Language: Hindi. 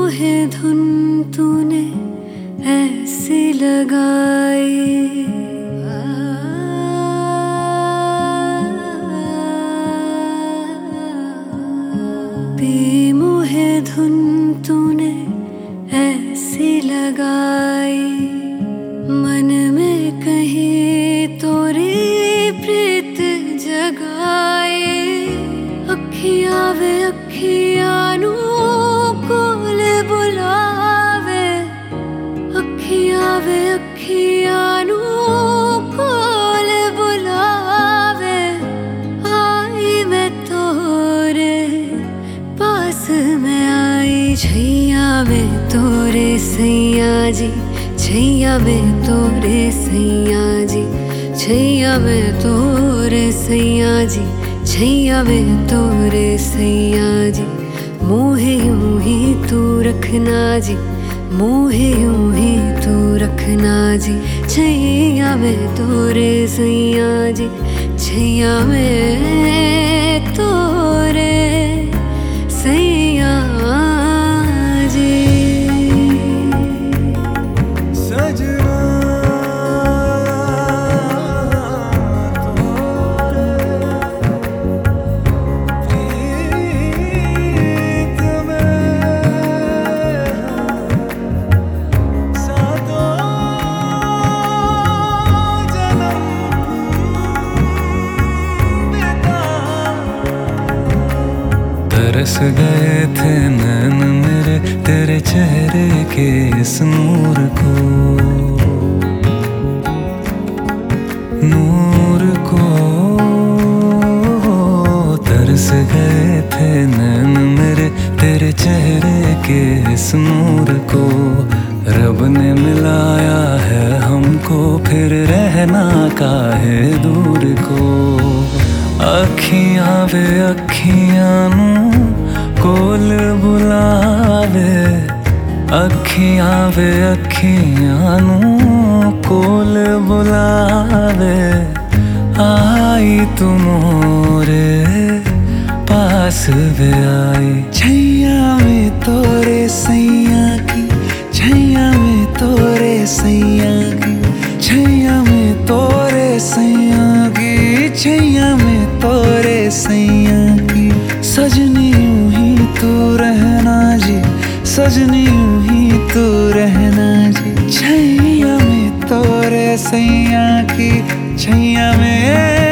मोहे धुन तूने ऐसी लगाई, बेमोहे धुन तूने ऐसी लगाई, मन में कहीं तोरी प्रीत जगाए। अखियां वे अखियां नू कोल बुलावे, अखियां वे अखियां नू कोल बुलावे। आई मैं तोरे पास मैं आई, छैया में तोरे सैया जी, छैया में तोरे सैया जी, छैया में तोरे सैया जी, छैया में तोरे सैया जी। मोहे यूं ही तू रखना जी, मोहे यूं ही तू रखना जी, छैया में तोरे सैया जी, छैया में तोरे सैया जी। तरस गए थे नैन मेरे तेरे चेहरे के इस नूर को, नूर को। तरस गए थे नैन मेरे तेरे चेहरे के इस नूर को। रब ने मिलाया है हमको, फिर रहना काहे दूर को। अखियां वे अखियां नू कोल बुलावे, अखियां वे अखियां नू कोल बुलावे। आई तू मोरे पास वे आई, छैया में तोरे सैया की, छैया में तोरे सैया की, छैया में तोरे सैया की, छैया में तोरे सैया की। सजनी यूं ही तू रहना जी, सजनी यूं ही तू रहना जी, छैया में तोरे सैया की, छैया में